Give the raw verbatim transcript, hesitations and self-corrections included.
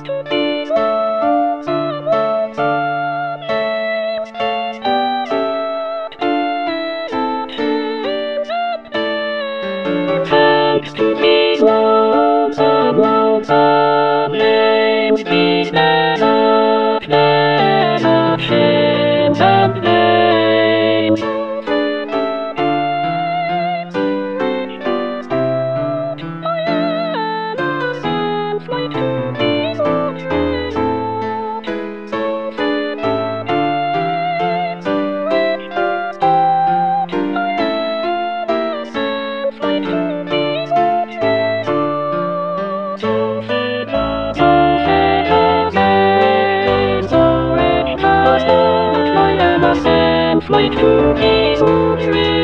Thanks to these loads of loads of names, these deserts, deserts, sins and names. I am a man, slave to these loads, names. Flight to these old dreams.